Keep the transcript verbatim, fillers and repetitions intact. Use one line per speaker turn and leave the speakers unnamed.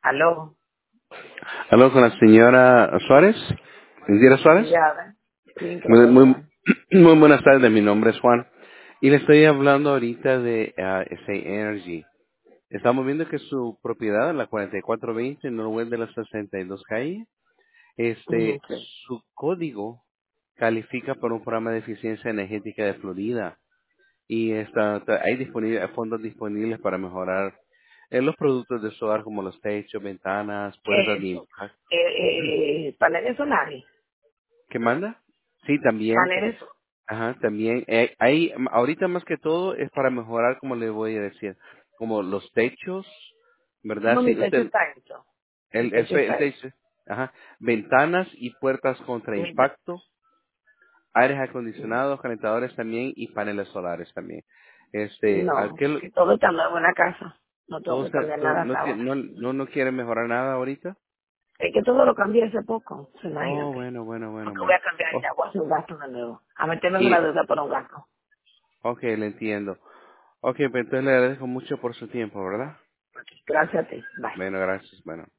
Aló,
Hablo con la señora Suárez. ¿Indira Suárez?
ella habla. Sí, que le
Muy,
puedo
muy,
ayudar.
muy buenas tardes, mi nombre es Juan. Y le estoy hablando ahorita de uh, S A Energy. Estamos viendo que su propiedad, la cuarenta y cuatro veinte, Norwest de la sesenta y dos calle,
Ujú,
este,
sí.
su código califica por un programa de eficiencia energética de Florida. Y está, está- hay disponible, hay fondos disponibles para mejorar eh, los productos de su hogar como los techos, ventanas,
¿Qué
puertas
es
de
eso?
impacto.
Eh, eh, paneles solares.
¿Qué manda? Sí, también.
Paneles.
Ajá, también. Eh, hay, ahorita más que todo es para mejorar, como le voy a decir, como los techos, ¿verdad?
No, mi
Sí,
techo
usted,
está hecho. Mi
el, el,
techo
fe- el
está hecho.
techo, ajá, ventanas y puertas contra
Mi te-
impacto, aires acondicionados, calentadores también y paneles solares también. Este,
no,
aquel,
que todo está nuevo en la casa. No tengo
todo
que
está-
cambiar
todo-
nada
no,
hasta
tie-
ahora.
no, no, no quiere mejorar nada ahorita.
Es que todo lo cambié hace poco. Pues
Oh,
imagínate.
bueno, bueno, bueno,
Porque voy
bueno.
a cambiar
Oh,
ya, voy a hacer un gasto de nuevo. A meterme en
y,
una deuda por un gasto.
ok, le entiendo. Ok, pues entonces le agradezco mucho por su tiempo, ¿verdad?
Gracias a ti. Bye.
Bueno, gracias. Bueno.